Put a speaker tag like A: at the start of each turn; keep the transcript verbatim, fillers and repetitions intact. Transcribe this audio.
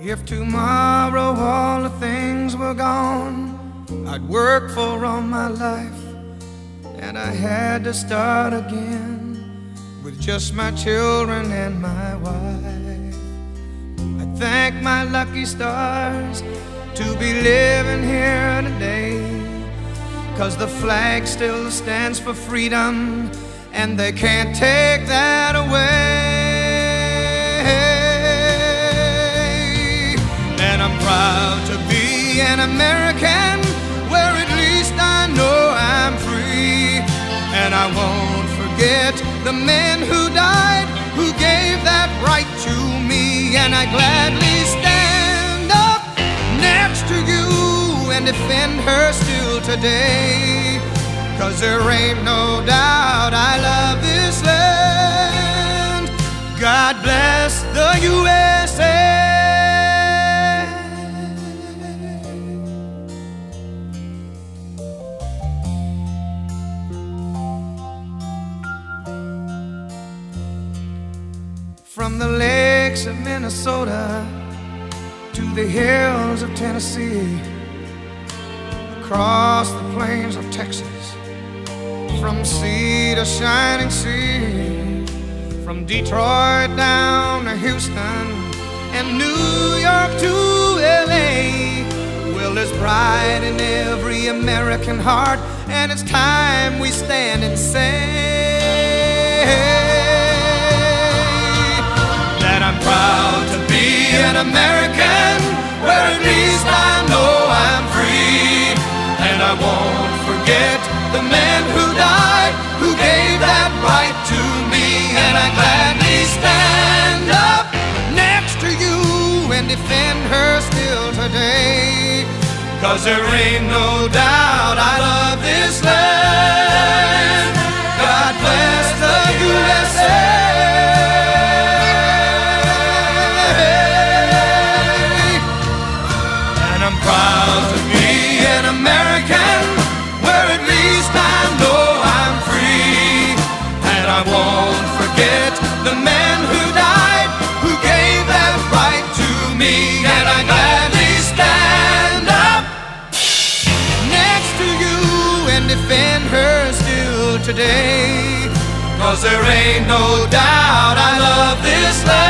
A: If tomorrow all the things were gone I'd work for all my life, and I had to start again with just my children and my wife. I thank my lucky stars to be living here today, 'cause the flag still stands for freedom, and they can't take that away. And I'm proud to be an American, where at least I know I'm free. And I won't forget the men who died, who gave that right to me. And I gladly stand up next to you and defend her still today, 'cause there ain't no doubt I love this land. God bless the U S A. From the lakes of Minnesota to the hills of Tennessee, across the plains of Texas, from sea to shining sea, from Detroit down to Houston and New York to L A. Well, there's pride in every American heart, and it's time we stand and say that I'm proud to be an American, where at least I know I'm free. And I won't forget the men who died, who gave that right to me. And I gladly stand up next to you and defend her still today, 'cause there ain't no doubt I love this land. God bless the U S A. And I'm proud to be an American, where at least I know I'm free. And I won't forget the men who died, who gave that right to me. And I gladly stand up next to you and defend her still today, 'cause there ain't no doubt I love this land.